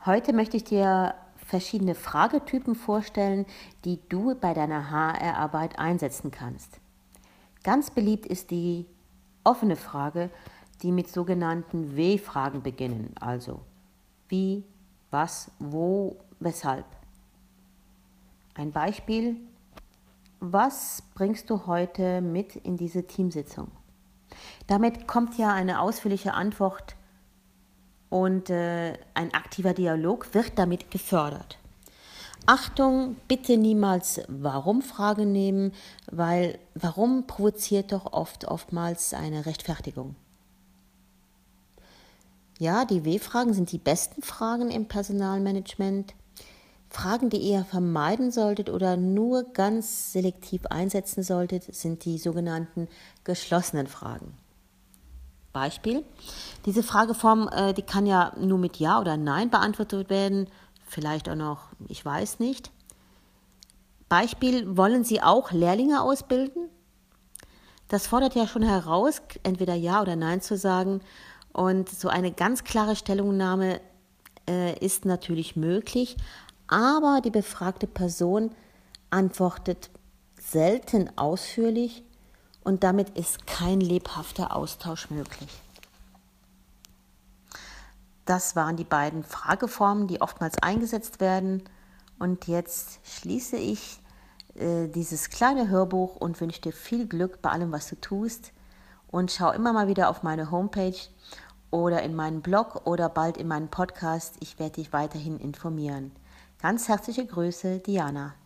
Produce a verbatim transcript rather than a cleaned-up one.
Heute möchte ich dir verschiedene Fragetypen vorstellen, die du bei deiner H R-Arbeit einsetzen kannst. Ganz beliebt ist die offene Frage, die mit sogenannten W-Fragen beginnen, also wie, was, wo, weshalb. Ein Beispiel: Was bringst du heute mit in diese Teamsitzung? Damit kommt ja eine ausführliche Antwort und äh, ein aktiver Dialog wird damit gefördert. Achtung, bitte niemals Warum-Fragen nehmen, weil Warum provoziert doch oft oftmals eine Rechtfertigung. Ja, die W-Fragen sind die besten Fragen im Personalmanagement. Fragen, die ihr vermeiden solltet oder nur ganz selektiv einsetzen solltet, sind die sogenannten geschlossenen Fragen. Beispiel: Diese Frageform, äh, die kann ja nur mit Ja oder Nein beantwortet werden, vielleicht auch noch Ich weiß nicht. Beispiel: Wollen Sie auch Lehrlinge ausbilden? Das fordert ja schon heraus, entweder Ja oder Nein zu sagen, und so eine ganz klare Stellungnahme äh, ist natürlich möglich, aber die befragte Person antwortet selten ausführlich und damit ist kein lebhafter Austausch möglich. Das waren die beiden Frageformen, die oftmals eingesetzt werden. Und jetzt schließe ich äh, dieses kleine Hörbuch und wünsche dir viel Glück bei allem, was du tust. Und schau immer mal wieder auf meine Homepage oder in meinen Blog oder bald in meinen Podcast. Ich werde dich weiterhin informieren. Ganz herzliche Grüße, Diana.